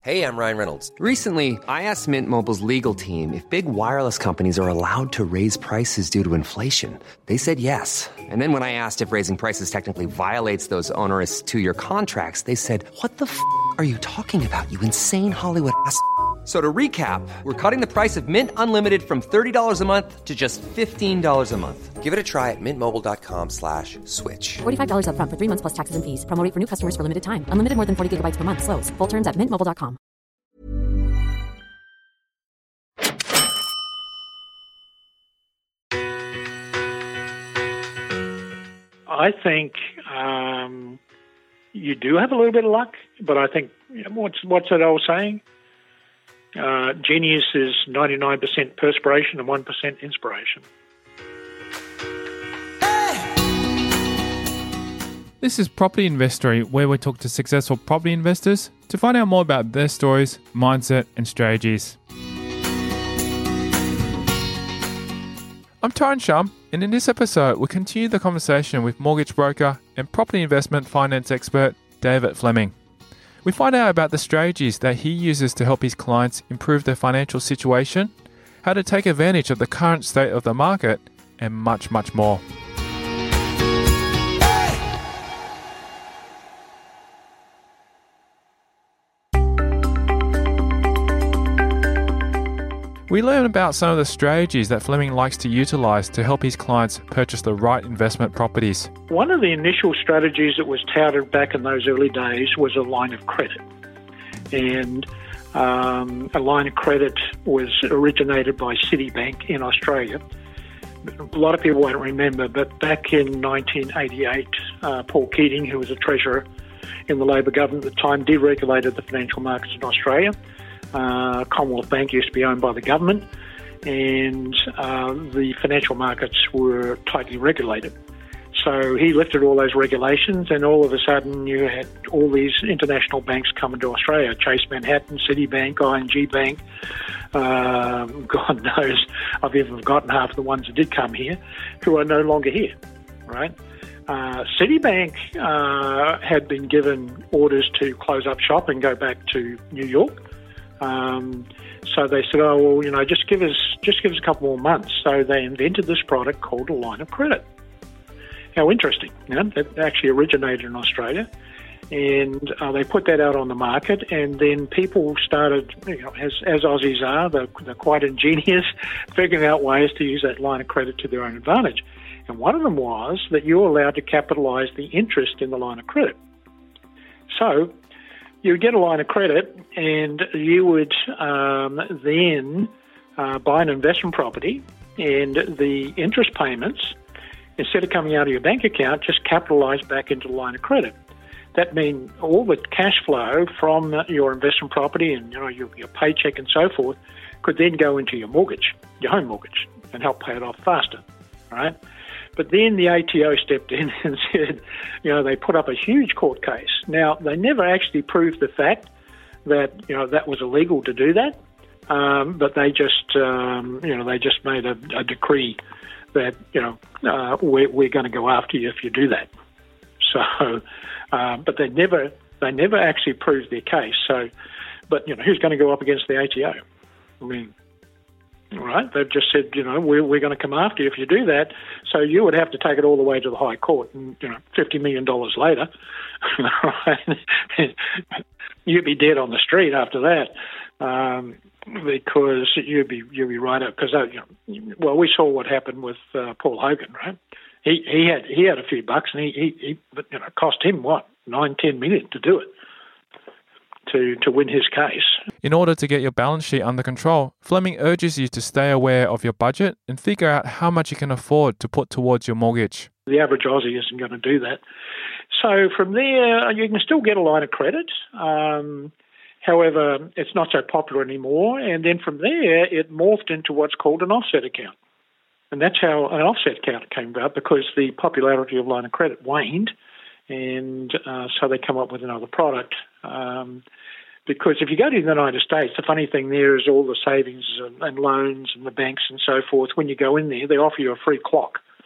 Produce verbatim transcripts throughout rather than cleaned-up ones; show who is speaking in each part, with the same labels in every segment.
Speaker 1: Hey, I'm Ryan Reynolds.
Speaker 2: Recently, I asked Mint Mobile's legal team if big wireless companies are allowed to raise prices due to inflation. They said yes. And then when I asked if raising prices technically violates those onerous two-year contracts, they said, what the f*** are you talking about, you insane Hollywood ass f- So to recap, we're cutting the price of Mint Unlimited from thirty dollars a month to just fifteen dollars a month.
Speaker 1: Give it a try at mintmobile.com slash switch.
Speaker 3: forty-five dollars up front for three months plus taxes and fees. Promo rate for new customers for limited time. Unlimited more than forty gigabytes per month. Slows full terms at mint mobile dot com.
Speaker 4: I think um, you do have a little bit of luck, but I think, you know, what's what's that old saying? Uh, genius is ninety-nine percent perspiration and one percent inspiration.
Speaker 5: This is Property Investory, where we talk to successful property investors to find out more about their stories, mindset, and strategies. I'm Tyron Shum, and in this episode, we continue the conversation with mortgage broker and property investment finance expert David Fleming. We find out about the strategies that he uses to help his clients improve their financial situation, how to take advantage of the current state of the market, and much, much more. We learn about some of the strategies that Fleming likes to utilise to help his clients purchase the right investment properties.
Speaker 4: One of the initial strategies that was touted back in those early days was a line of credit. And um, a line of credit was originated by Citibank in Australia. A lot of people won't remember, but back in nineteen eighty-eight, uh, Paul Keating, who was a treasurer in the Labor government at the time, deregulated the financial markets in Australia. Uh, Commonwealth Bank used to be owned by the government, and uh, the financial markets were tightly regulated. So he lifted all those regulations, and all of a sudden you had all these international banks come into Australia: Chase Manhattan, Citibank, I N G Bank. Uh, God knows, I've even forgotten half the ones that did come here, who are no longer here, right? Uh, Citibank uh, had been given orders to close up shop and go back to New York. Um, so they said, oh, well, you know, just give us just give us a couple more months. So they invented this product called a line of credit. How interesting, you know, that actually originated in Australia. And uh, they put that out on the market, and then people started, you know, as, as Aussies are, they're, they're quite ingenious, figuring out ways to use that line of credit to their own advantage. And one of them was that you were allowed to capitalise the interest in the line of credit. So you would get a line of credit, and you would um, then uh, buy an investment property, and the interest payments, instead of coming out of your bank account, just capitalised back into the line of credit. That means all the cash flow from your investment property and, you know, your, your paycheck and so forth could then go into your mortgage, your home mortgage, and help pay it off faster, right? But then the A T O stepped in and said, you know, they put up a huge court case. Now, they never actually proved the fact that, you know, that was illegal to do that, um, but they just, um, you know, they just made a, a decree that, you know, uh, we're, we're going to go after you if you do that. So, uh, but they never, they never actually proved their case. So, but, you know, who's going to go up against the A T O? I mean, all right, they've just said, you know, we're, we're going to come after you if you do that. So you would have to take it all the way to the High Court, and, you know, fifty million dollars later, right, you'd be dead on the street after that, um, because you'd be you'd be right up. Because, you know, well, we saw what happened with uh, Paul Hogan, right? He he had he had a few bucks, and he he, he but, you know, it cost him what nine ten million to do it. To, to win his case.
Speaker 5: In order to get your balance sheet under control, Fleming urges you to stay aware of your budget and figure out how much you can afford to put towards your mortgage.
Speaker 4: The average Aussie isn't going to do that. So from there, you can still get a line of credit. Um, however, it's not so popular anymore. And then from there, it morphed into what's called an offset account. And that's how an offset account came about, because the popularity of line of credit waned. And uh, so they come up with another product. Um, because if you go to the United States, the funny thing there is all the savings and, and loans and the banks and so forth, when you go in there, they offer you a free clock,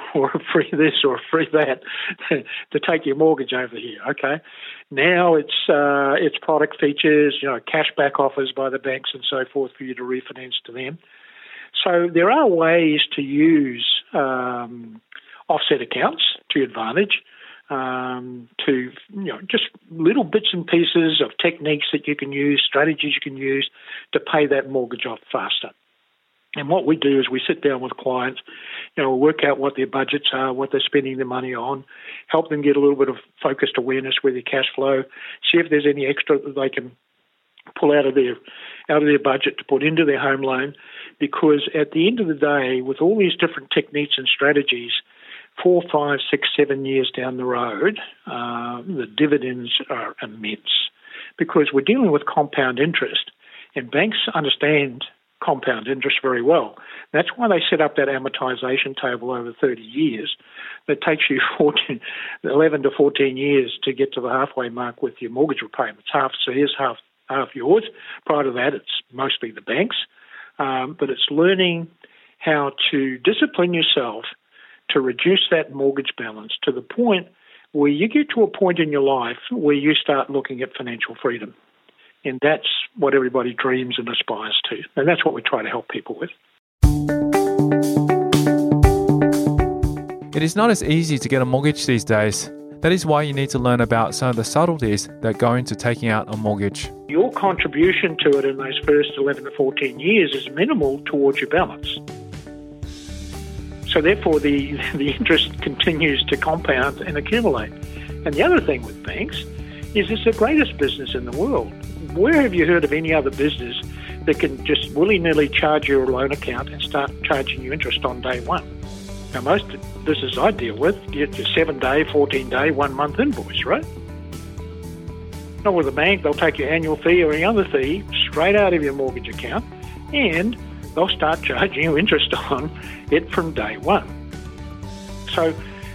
Speaker 4: or a free this or a free that to take your mortgage over here. Okay, now it's uh, it's product features, you know, cashback offers by the banks and so forth for you to refinance to them. So there are ways to use um, offset accounts to your advantage. Um, to, you know, just little bits and pieces of techniques that you can use, strategies you can use to pay that mortgage off faster. And what we do is we sit down with clients, you know, work out what their budgets are, what they're spending their money on, help them get a little bit of focused awareness with their cash flow, see if there's any extra that they can pull out of their out of their budget to put into their home loan. Because at the end of the day, with all these different techniques and strategies, four, five, six, seven years down the road, uh, the dividends are immense because we're dealing with compound interest, and banks understand compound interest very well. That's why they set up that amortization table over thirty years that takes you fourteen, eleven to fourteen years to get to the halfway mark with your mortgage repayments. Half theirs, half, half yours. Prior to that, it's mostly the banks. Um, but it's learning how to discipline yourself to reduce that mortgage balance to the point where you get to a point in your life where you start looking at financial freedom. And that's what everybody dreams and aspires to. And that's what we try to help people with.
Speaker 5: It is not as easy to get a mortgage these days. That is why you need to learn about some of the subtleties that go into taking out a mortgage.
Speaker 4: Your contribution to it in those first eleven to fourteen years is minimal towards your balance. So therefore, the, the interest continues to compound and accumulate. And the other thing with banks is it's the greatest business in the world. Where have you heard of any other business that can just willy-nilly charge your loan account and start charging you interest on day one? Now, most businesses I deal with get your seven-day, fourteen-day, one-month invoice, right? Not with a bank. They'll take your annual fee or any other fee straight out of your mortgage account, and they'll start charging you interest on it from day one. So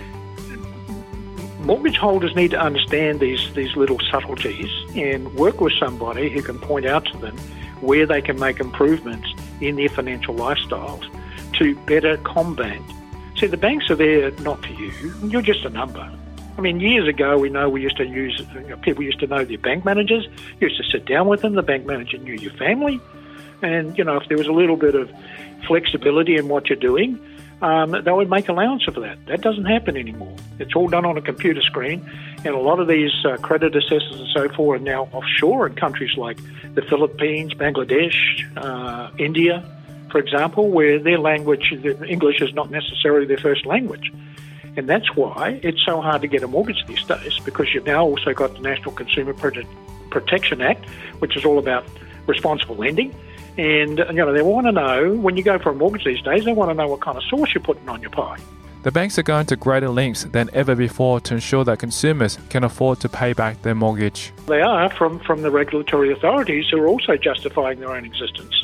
Speaker 4: mortgage holders need to understand these, these little subtleties and work with somebody who can point out to them where they can make improvements in their financial lifestyles to better combat. See, the banks are there not for you. You're just a number. I mean, years ago, we know we used to use, you know, people used to know their bank managers, you used to sit down with them, the bank manager knew your family. And, you know, if there was a little bit of flexibility in what you're doing, um, they would make allowance for that. That doesn't happen anymore. It's all done on a computer screen. And a lot of these uh, credit assessors and so forth are now offshore in countries like the Philippines, Bangladesh, uh, India, for example, where their language, English is not necessarily their first language. And that's why it's so hard to get a mortgage these days, because you've now also got the National Consumer Protection Act, which is all about responsible lending. And, you know, they want to know, when you go for a mortgage these days, they want to know what kind of sauce you're putting on your pie.
Speaker 5: The banks are going to greater lengths than ever before to ensure that consumers can afford to pay back their mortgage.
Speaker 4: They are, from, from the regulatory authorities, who are also justifying their own existence.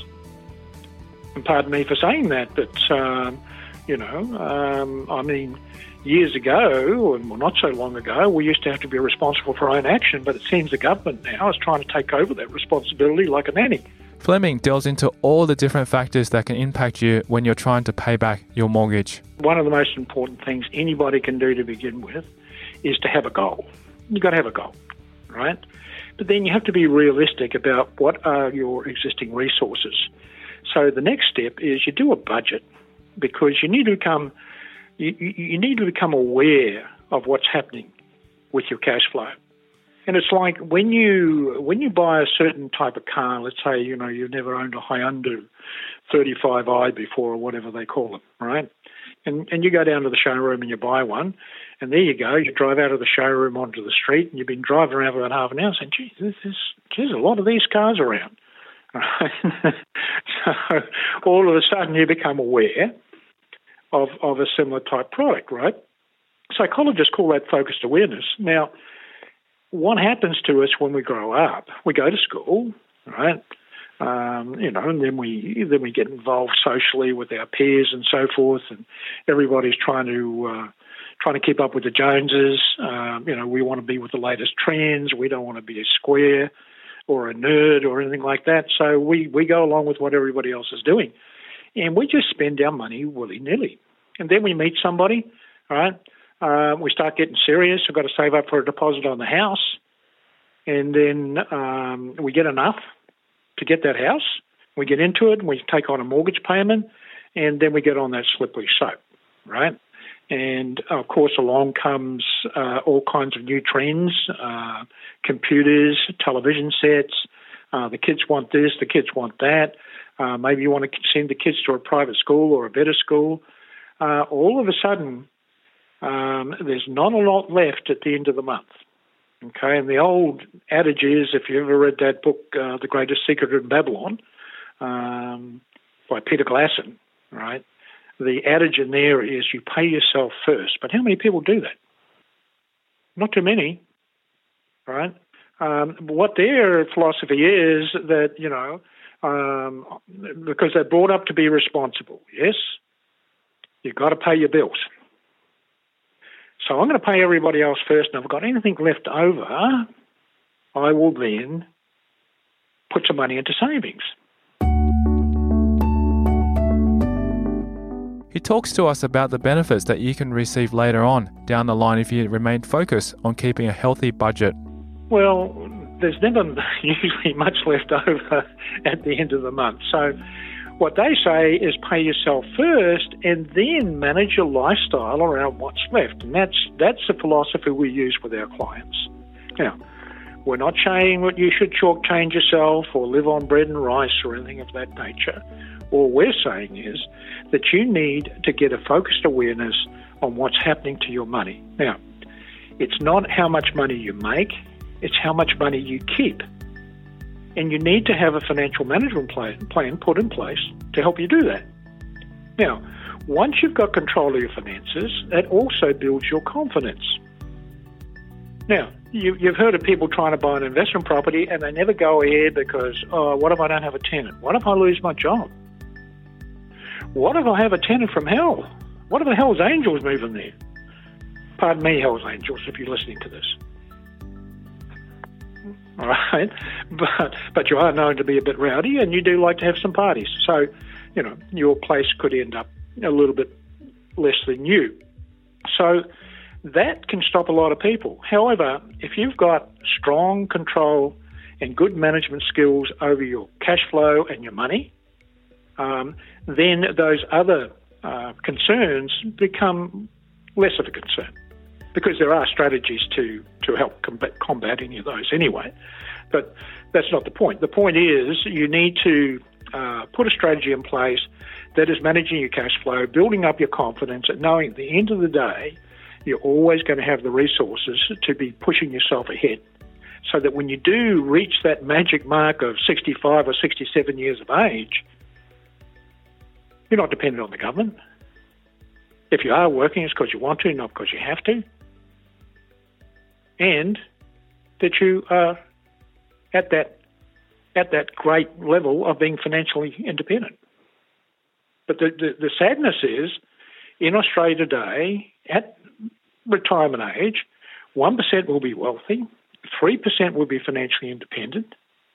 Speaker 4: And pardon me for saying that, but, um, you know, um, I mean, years ago, and well, not so long ago, we used to have to be responsible for our own action, but it seems the government now is trying to take over that responsibility like a nanny.
Speaker 5: Fleming delves into all the different factors that can impact you when you're trying to pay back your mortgage.
Speaker 4: One of the most important things anybody can do to begin with is to have a goal. You've got to have a goal, right? But then you have to be realistic about what are your existing resources. So the next step is you do a budget, because you need to become you, you need to become aware of what's happening with your cash flow. And it's like when you when you buy a certain type of car, let's say, you know, you've never owned a Hyundai thirty-five i before, or whatever they call it, right? And and you go down to the showroom and you buy one, and there you go, you drive out of the showroom onto the street, and you've been driving around for about half an hour saying, gee, there's, there's a lot of these cars around. Right? So all of a sudden you become aware of, of a similar type product, right? Psychologists call that focused awareness. Now, what happens to us when we grow up? We go to school, right? Um, you know, and then we then we get involved socially with our peers and so forth, and everybody's trying to uh, trying to keep up with the Joneses. Um, you know, we want to be with the latest trends. We don't want to be a square or a nerd or anything like that. So we we go along with what everybody else is doing, and we just spend our money willy-nilly. And then we meet somebody, right? Uh, we start getting serious. We've got to save up for a deposit on the house. And then um, we get enough to get that house. We get into it and we take on a mortgage payment. And then we get on that slippery slope, right? And, of course, along comes uh, all kinds of new trends, uh, computers, television sets. Uh, the kids want this, the kids want that. Uh, maybe you want to send the kids to a private school or a better school. Uh, all of a sudden, um, there's not a lot left at the end of the month. Okay, and the old adage is, if you ever read that book, uh, The Greatest Secret in Babylon, um, by Peter Glasson, right? The adage in there is you pay yourself first. But how many people do that? Not too many, right? Um, what their philosophy is that, you know, um, because they're brought up to be responsible, yes, you've got to pay your bills. So I'm going to pay everybody else first, and if I've got anything left over, I will then put some money into savings.
Speaker 5: He talks to us about the benefits that you can receive later on down the line if you remain focused on keeping a healthy budget.
Speaker 4: Well, there's never usually much left over at the end of the month. So what they say is pay yourself first and then manage your lifestyle around what's left. And that's that's the philosophy we use with our clients. Now, we're not saying that you should chalk change yourself or live on bread and rice or anything of that nature. All we're saying is that you need to get a focused awareness on what's happening to your money. Now, it's not how much money you make, it's how much money you keep. And you need to have a financial management plan, plan put in place to help you do that. Now, once you've got control of your finances, that also builds your confidence. Now, you, you've heard of people trying to buy an investment property and they never go ahead because, oh, what if I don't have a tenant? What if I lose my job? What if I have a tenant from hell? What if the Hell's Angels move in there? Pardon me, Hell's Angels, if you're listening to this. All right, but but you are known to be a bit rowdy, and you do like to have some parties. So, you know, your place could end up a little bit less than you. So that can stop a lot of people. However, if you've got strong control and good management skills over your cash flow and your money, um, then those other uh, concerns become less of a concern. Because there are strategies to, to help combat, combat any of those anyway. But that's not the point. The point is you need to uh, put a strategy in place that is managing your cash flow, building up your confidence, and knowing at the end of the day, you're always going to have the resources to be pushing yourself ahead. So that when you do reach that magic mark of sixty-five or sixty-seven years of age, you're not dependent on the government. If you are working, it's because you want to, not because you have to. And that you are at that at that great level of being financially independent. But the, the, the sadness is, in Australia today, at retirement age, one percent will be wealthy, three percent will be financially independent.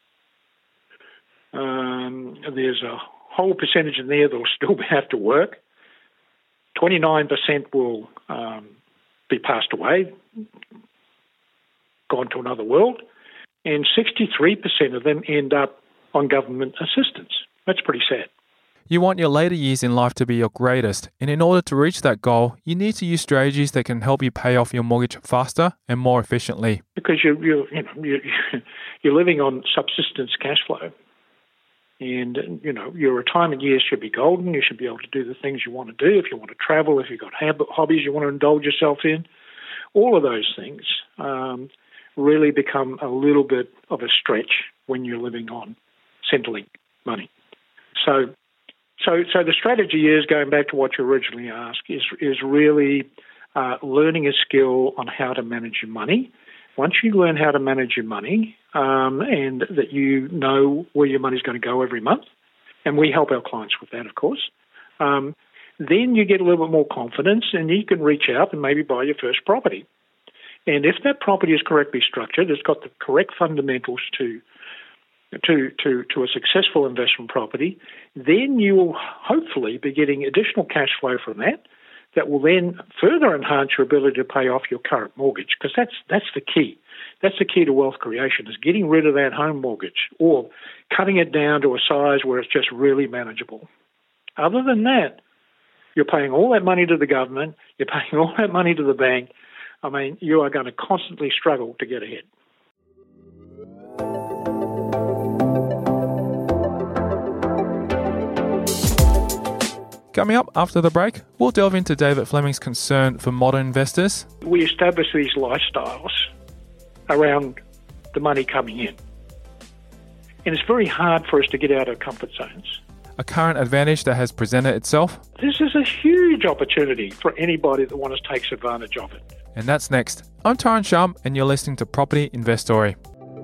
Speaker 4: Um, there's a whole percentage in there that will still have to work. twenty-nine percent will um, be passed away, gone to another world, and sixty-three percent of them end up on government assistance. That's pretty sad.
Speaker 5: You want your later years in life to be your greatest, and in order to reach that goal, you need to use strategies that can help you pay off your mortgage faster and more efficiently.
Speaker 4: Because you're, you're, you know, you're, you're living on subsistence cash flow. And, you know, your retirement years should be golden. You should be able to do the things you want to do. If you want to travel, if you've got hobbies you want to indulge yourself in, all of those things um, really become a little bit of a stretch when you're living on Centrelink money. So, so, so the strategy is, going back to what you originally asked, is is really uh, learning a skill on how to manage your money. Once you learn how to manage your money um, and that you know where your money's going to go every month, and we help our clients with that, of course, um, then you get a little bit more confidence and you can reach out and maybe buy your first property. And if that property is correctly structured, it's got the correct fundamentals to to to, to a successful investment property, then you will hopefully be getting additional cash flow from that that will then further enhance your ability to pay off your current mortgage, because that's that's the key. That's the key to wealth creation, is getting rid of that home mortgage or cutting it down to a size where it's just really manageable. Other than that, you're paying all that money to the government, you're paying all that money to the bank. I mean, you are going to constantly struggle to get ahead.
Speaker 5: Coming up after the break, we'll delve into David Fleming's concern for modern investors.
Speaker 4: We establish these lifestyles around the money coming in. And it's very hard for us to get out of comfort zones.
Speaker 5: A current advantage that has presented itself.
Speaker 4: This is a huge opportunity for anybody that wants to take advantage of it.
Speaker 5: And that's next. I'm Tyron Shum, and you're listening to Property Investory.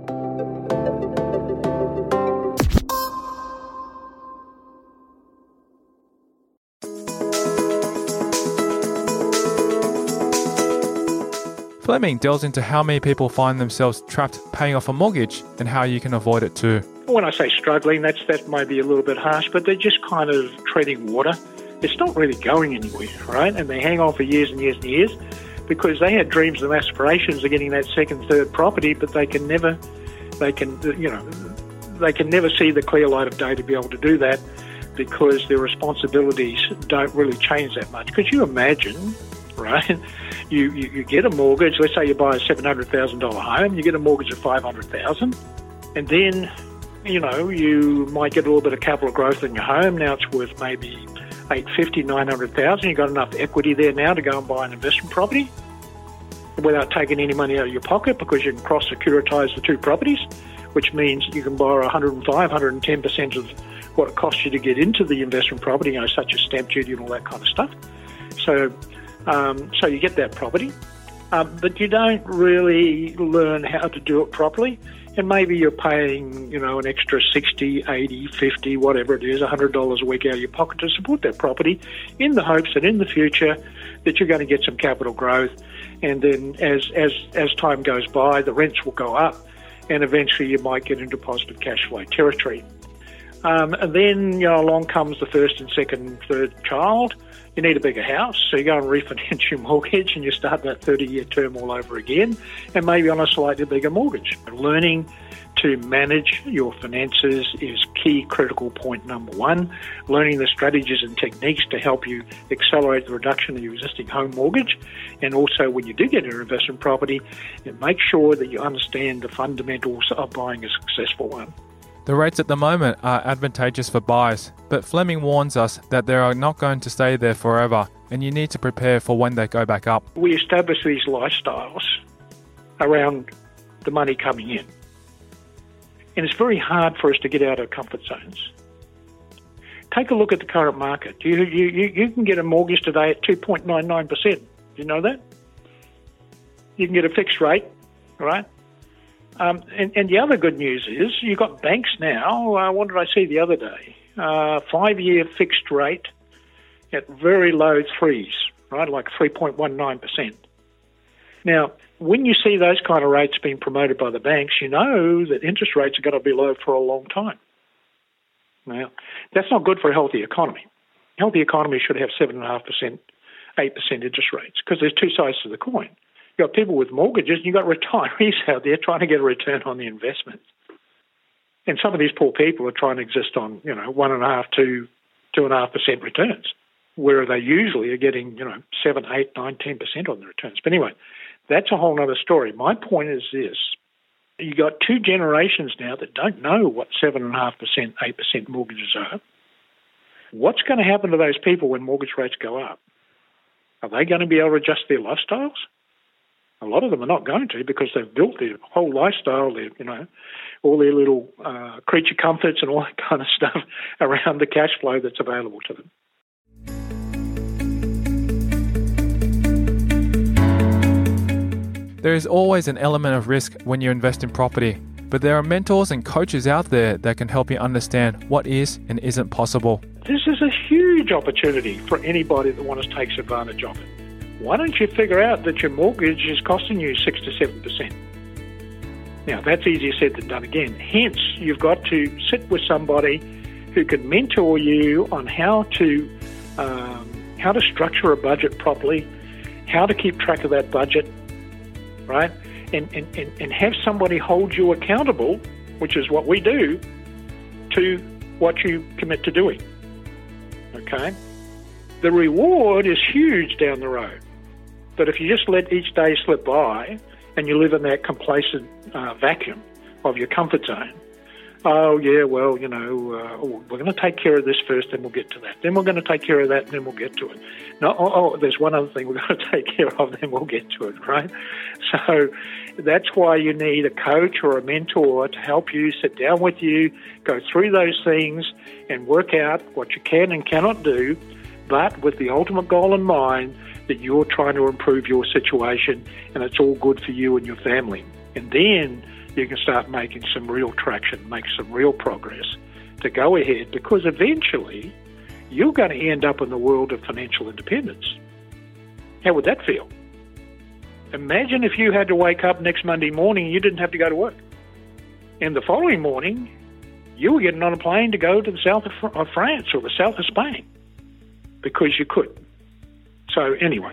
Speaker 5: Fleming delves into how many people find themselves trapped paying off a mortgage and how you can avoid it too.
Speaker 4: When I say struggling, that's that might be a little bit harsh, but they're just kind of treading water. It's not really going anywhere, right? And they hang on for years and years and years because they had dreams and aspirations of getting that second, third property, but they can never, they can, you know, they can never see the clear light of day to be able to do that because their responsibilities don't really change that much. Because you imagine, right? You, you you get a mortgage. Let's say you buy a seven hundred thousand dollars home. You get a mortgage of five hundred thousand dollars, and then, you know, you might get a little bit of capital growth in your home. Now it's worth maybe eight hundred fifty thousand dollars, nine hundred thousand dollars. You've got enough equity there now to go and buy an investment property without taking any money out of your pocket because you can cross-securitize the two properties, which means you can borrow one hundred five, one hundred ten percent of what it costs you to get into the investment property, you know, such as stamp duty and all that kind of stuff. So, um, so you get that property, um, but you don't really learn how to do it properly. And maybe you're paying, you know, an extra sixty, eighty, fifty, whatever it is, one hundred dollars a week out of your pocket to support that property in the hopes that in the future that you're going to get some capital growth. And then as, as, as time goes by, the rents will go up and eventually you might get into positive cash flow territory. Um, and then, you know, along comes the first and second, third child. You need a bigger house, so you go and refinance your mortgage and you start that thirty-year term all over again, and maybe on a slightly bigger mortgage. Learning to manage your finances is key critical point number one. Learning the strategies and techniques to help you accelerate the reduction of your existing home mortgage, and also when you do get an investment property, make sure that you understand the fundamentals of buying a successful one.
Speaker 5: The rates at the moment are advantageous for buyers, but Fleming warns us that they are not going to stay there forever, and you need to prepare for when they go back up.
Speaker 4: We establish these lifestyles around the money coming in, and it's very hard for us to get out of comfort zones. Take a look at the current market. You, you, you can get a mortgage today at two point nine nine percent. Do you know that? You can get a fixed rate, right? Um, and, and the other good news is you've got banks now. Uh, what did I see the other day? Uh, five-year fixed rate at very low threes, right, like three point one nine percent. Now, when you see those kind of rates being promoted by the banks, you know that interest rates are going to be low for a long time. Now, that's not good for a healthy economy. A healthy economy should have seven point five percent, eight percent interest rates because there's two sides to the coin. You've got people with mortgages and you've got retirees out there trying to get a return on the investment. And some of these poor people are trying to exist on, you know, one and a half, two, two and a half percent returns, where they usually are getting, you know, seven, eight, nine, ten percent on the returns. But anyway, that's a whole other story. My point is this. You've got two generations now that don't know what seven and a half percent, eight percent mortgages are. What's going to happen to those people when mortgage rates go up? Are they going to be able to adjust their lifestyles? A lot of them are not going to because they've built their whole lifestyle, their, you know, all their little uh, creature comforts and all that kind of stuff around the cash flow that's available to them.
Speaker 5: There is always an element of risk when you invest in property, but there are mentors and coaches out there that can help you understand what is and isn't possible.
Speaker 4: This is a huge opportunity for anybody that wants to take advantage of it. Why don't you figure out that your mortgage is costing you six to seven percent? Now, that's easier said than done again. Hence, you've got to sit with somebody who can mentor you on how to um, how to structure a budget properly, how to keep track of that budget, right? And, and, and, and have somebody hold you accountable, which is what we do, to what you commit to doing, okay? The reward is huge down the road. But if you just let each day slip by and you live in that complacent uh, vacuum of your comfort zone, oh, yeah, well, you know, uh, oh, we're going to take care of this first, then we'll get to that. Then we're going to take care of that, and then we'll get to it. No, oh, oh, there's one other thing we're going to take care of, then we'll get to it, right? So that's why you need a coach or a mentor to help you, sit down with you, go through those things, and work out what you can and cannot do, but with the ultimate goal in mind that you're trying to improve your situation and it's all good for you and your family. And then you can start making some real traction, make some real progress to go ahead, because eventually you're going to end up in the world of financial independence. How would that feel? Imagine if you had to wake up next Monday morning and you didn't have to go to work. And the following morning, you were getting on a plane to go to the south of, Fr- of France or the south of Spain because you could. So anyway,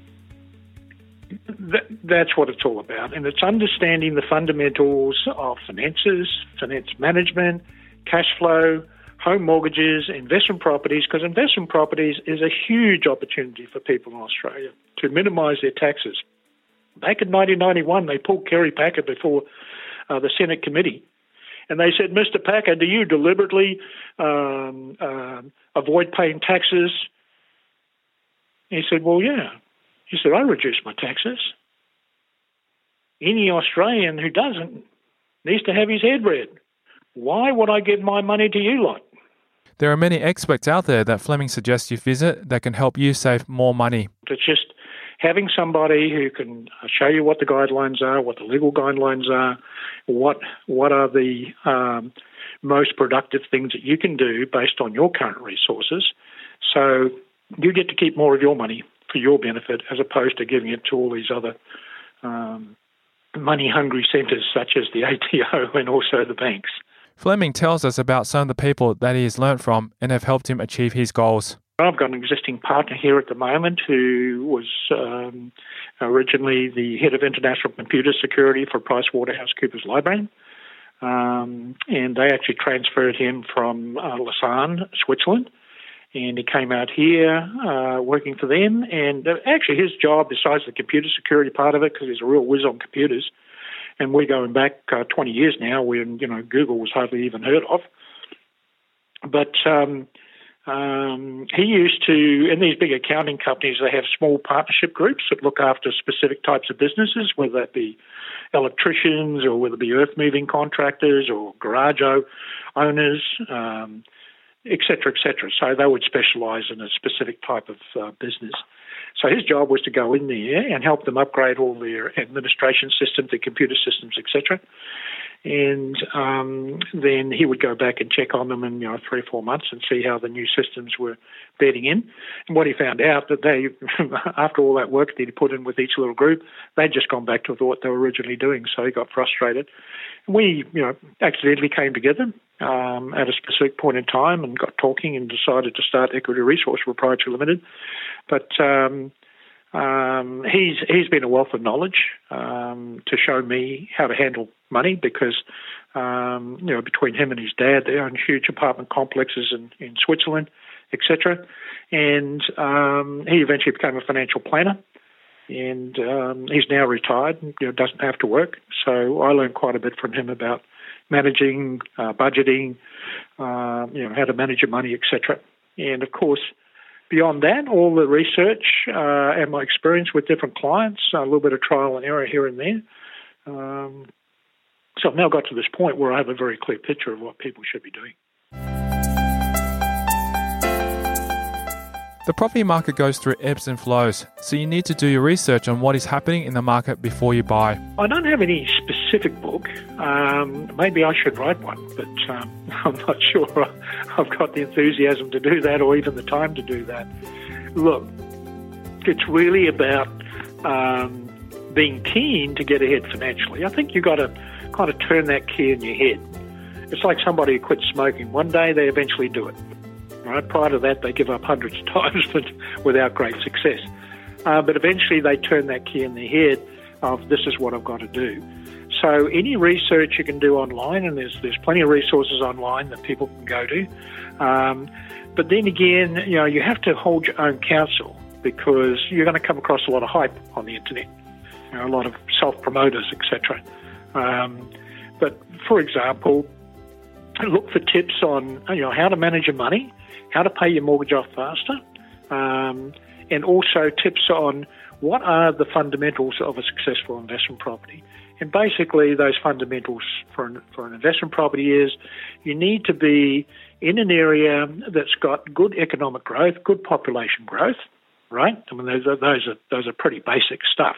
Speaker 4: th- that's what it's all about. And it's understanding the fundamentals of finances, finance management, cash flow, home mortgages, investment properties, because investment properties is a huge opportunity for people in Australia to minimise their taxes. Back in nineteen ninety-one, they pulled Kerry Packer before uh, the Senate committee, and they said, Mister Packer, do you deliberately um, uh, avoid paying taxes? He said, well, yeah. He said, I reduce my taxes. Any Australian who doesn't needs to have his head read. Why would I give my money to you lot?
Speaker 5: There are many experts out there that Fleming suggests you visit that can help you save more money.
Speaker 4: It's just having somebody who can show you what the guidelines are, what the legal guidelines are, what what are the um, most productive things that you can do based on your current resources. So you get to keep more of your money for your benefit as opposed to giving it to all these other um, money-hungry centres such as the A T O and also the banks.
Speaker 5: Fleming tells us about some of the people that he has learnt from and have helped him achieve his goals.
Speaker 4: I've got an existing partner here at the moment who was um, originally the head of international computer security for PricewaterhouseCoopers Lybrand. Um, and they actually transferred him from uh, Lausanne, Switzerland. And he came out here uh, working for them. And uh, actually his job, besides the computer security part of it, because he's a real whiz on computers, and we're going back uh, twenty years now when, you know, Google was hardly even heard of. But um, um, he used to, in these big accounting companies, they have small partnership groups that look after specific types of businesses, whether that be electricians or whether it be earth-moving contractors or garage owners, um et cetera, et cetera. So they would specialise in a specific type of uh, business. So his job was to go in there and help them upgrade all their administration systems, their computer systems, et cetera. And um, then he would go back and check on them in, you know, three or four months and see how the new systems were bedding in. And what he found out that they, after all that work that he put in with each little group, they'd just gone back to what they were originally doing. So he got frustrated. We, you know, accidentally came together um, at a specific point in time and got talking and decided to start Equity Resource Proprietary Limited. But um, um, he's he's been a wealth of knowledge um, to show me how to handle money because, um, you know, between him and his dad, they own huge apartment complexes in, in Switzerland, et cetera. And um, he eventually became a financial planner. And um, he's now retired, you know, doesn't have to work. So I learned quite a bit from him about managing, uh, budgeting, uh, you know, how to manage your money, et cetera. And of course, beyond that, all the research uh, and my experience with different clients, a little bit of trial and error here and there. Um, so I've now got to this point where I have a very clear picture of what people should be doing.
Speaker 5: The property market goes through ebbs and flows, so you need to do your research on what is happening in the market before you buy.
Speaker 4: I don't have any specific book. Um, maybe I should write one, but um, I'm not sure I've got the enthusiasm to do that or even the time to do that. Look, it's really about um, being keen to get ahead financially. I think you've got to kind of turn that key in your head. It's like somebody who quits smoking. One day they eventually do it. Right? Prior to that, they give up hundreds of times, but without great success. Uh, but eventually, they turn that key in their head of this is what I've got to do. So any research you can do online, and there's there's plenty of resources online that people can go to. Um, but then again, you know, you have to hold your own counsel, because you're going to come across a lot of hype on the internet, you know, a lot of self-promoters, et cetera. Um, but for example, look for tips on, you know, how to manage your money, how to pay your mortgage off faster, um, and also tips on what are the fundamentals of a successful investment property. And basically, those fundamentals for an, for an investment property is you need to be in an area that's got good economic growth, good population growth, right? I mean, those are those are those are pretty basic stuff,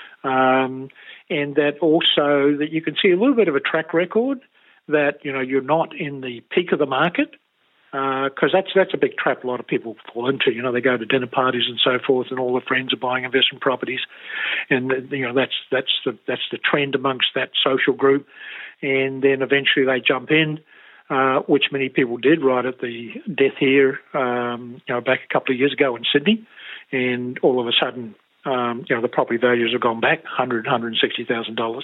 Speaker 4: um, and that also that you can see a little bit of a track record that you know you're not in the peak of the market. Because uh, that's that's a big trap a lot of people fall into. You know, they go to dinner parties and so forth, and all their friends are buying investment properties, and you know that's that's the that's the trend amongst that social group. And then eventually they jump in, uh, which many people did right at the death here, um, you know, back a couple of years ago in Sydney, and all of a sudden, um, you know, the property values have gone back one hundred thousand dollars, one hundred sixty thousand dollars,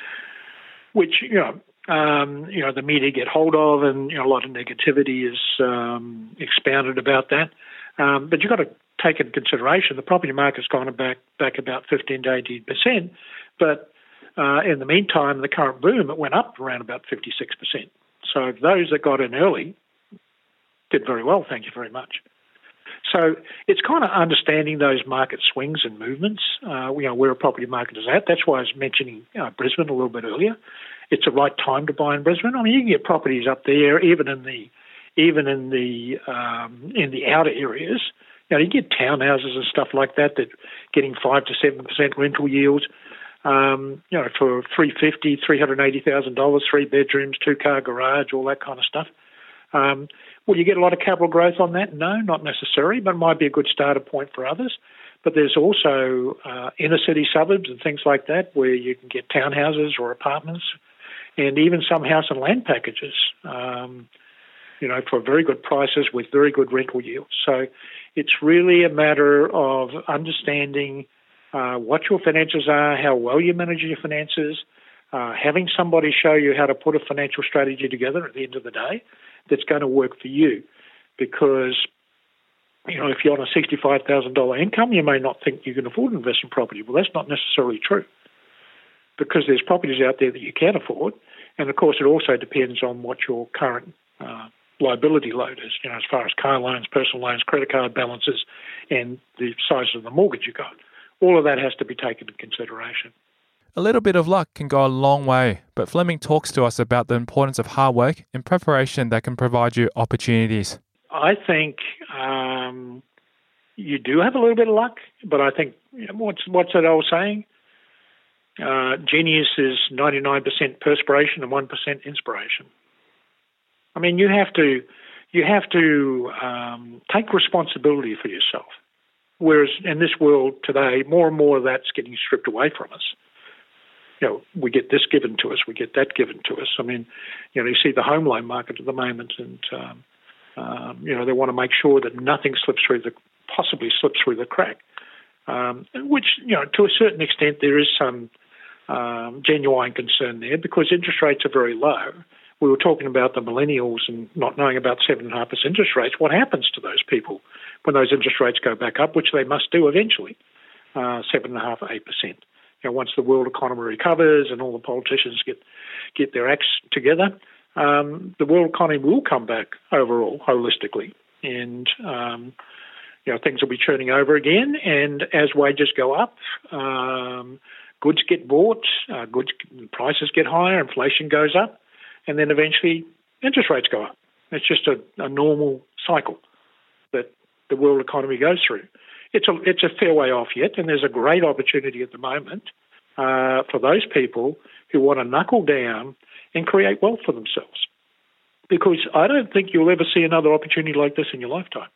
Speaker 4: which you know. Um, you know, the media get hold of, and you know, a lot of negativity is um, expounded about that. Um, but you've got to take into consideration the property market's gone back back about fifteen to eighteen percent. But uh, in the meantime, the current boom, it went up around about fifty-six percent. So those that got in early did very well. Thank you very much. So it's kind of understanding those market swings and movements. Uh, you know, where a property market is at. That's why I was mentioning uh, Brisbane a little bit earlier. It's the right time to buy in Brisbane. I mean, you can get properties up there, even in the even in the um, in the outer areas. You know, you get townhouses and stuff like that that getting five to seven percent rental yields. Um, you know, for three fifty, three hundred eighty thousand dollars, three bedrooms, two car garage, all that kind of stuff. Um, will you get a lot of capital growth on that? No, not necessarily, but it might be a good starter point for others. But there's also uh, inner city suburbs and things like that where you can get townhouses or apartments, and even some house and land packages, um, you know, for very good prices with very good rental yields. So it's really a matter of understanding uh, what your finances are, how well you manage your finances, uh, having somebody show you how to put a financial strategy together at the end of the day that's going to work for you. Because, you know, if you're on a sixty-five thousand dollars income, you may not think you can afford an investment property. Well, that's not necessarily true, because there's properties out there that you can afford. And, of course, it also depends on what your current uh, liability load is, you know, as far as car loans, personal loans, credit card balances, and the size of the mortgage you got. All of that has to be taken into consideration.
Speaker 5: A little bit of luck can go a long way, but Fleming talks to us about the importance of hard work and preparation that can provide you opportunities.
Speaker 4: I think um, you do have a little bit of luck, but I think, you know, what's, what's that old saying? Uh, genius is ninety-nine percent perspiration and one percent inspiration. I mean, you have to you have to um, take responsibility for yourself. Whereas in this world today, more and more of that's getting stripped away from us. You know, we get this given to us, we get that given to us. I mean, you know, you see the home loan market at the moment, and um, um, you know, they want to make sure that nothing slips through the possibly slips through the crack. Um, which, you know, to a certain extent, there is some Um, genuine concern there, because interest rates are very low. We were talking about the millennials and not knowing about seven point five percent interest rates. What happens to those people when those interest rates go back up, which they must do eventually, uh, seven point five, eight percent. You know, once the world economy recovers and all the politicians get, get their acts together, um, the world economy will come back overall, holistically. And, um, you know, things will be churning over again. And as wages go up, um, goods get bought, uh, goods prices get higher, inflation goes up, and then eventually interest rates go up. It's just a, a normal cycle that the world economy goes through. It's a it's a fair way off yet, and there's a great opportunity at the moment uh, for those people who want to knuckle down and create wealth for themselves. Because I don't think you'll ever see another opportunity like this in your lifetime.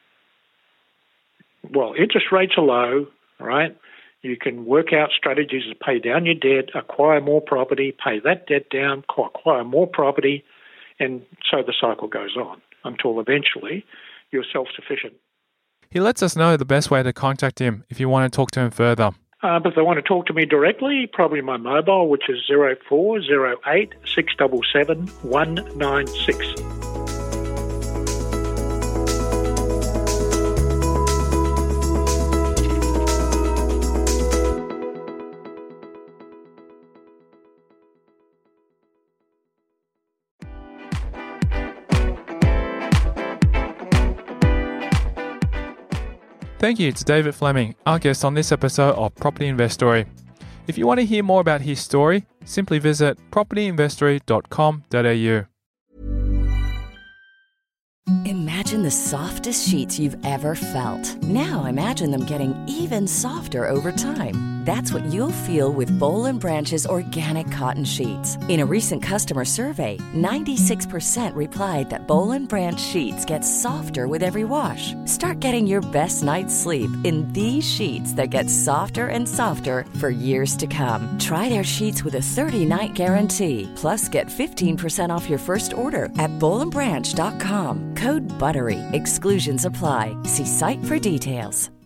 Speaker 4: Well, interest rates are low, right? You can work out strategies to pay down your debt, acquire more property, pay that debt down, acquire more property, and so the cycle goes on. until eventually you're self-sufficient.
Speaker 5: He lets us know the best way to contact him if you want to talk to him further.
Speaker 4: Uh, but if they want to talk to me directly, probably my mobile, which is zero four zero eight six seven seven one nine six.
Speaker 5: Thank you to David Fleming, our guest on this episode of Property Investory. If you want to hear more about his story, simply visit property investory dot com dot a u.
Speaker 6: Imagine the softest sheets you've ever felt. Now imagine them getting even softer over time. That's what you'll feel with Boll and Branch's organic cotton sheets. In a recent customer survey, ninety-six percent replied that Boll and Branch sheets get softer with every wash. Start getting your best night's sleep in these sheets that get softer and softer for years to come. Try their sheets with a thirty-night guarantee. Plus, get fifteen percent off your first order at boll and branch dot com. Code BUTTERY. Exclusions apply. See site for details.